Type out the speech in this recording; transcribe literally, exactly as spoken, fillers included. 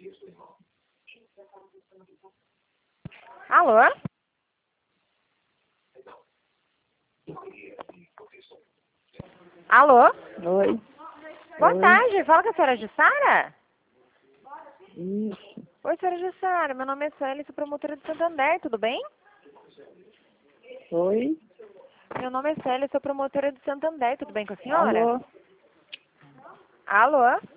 Alô? Alô? Oi. Boa Oi. tarde, fala com a senhora Jussara? Isso. Oi, senhora Jussara, meu nome é Célia, sou promotora de Santo André, tudo bem? Oi. Meu nome é Célia, sou promotora de Santo André, tudo bem com a senhora? Alô. Alô?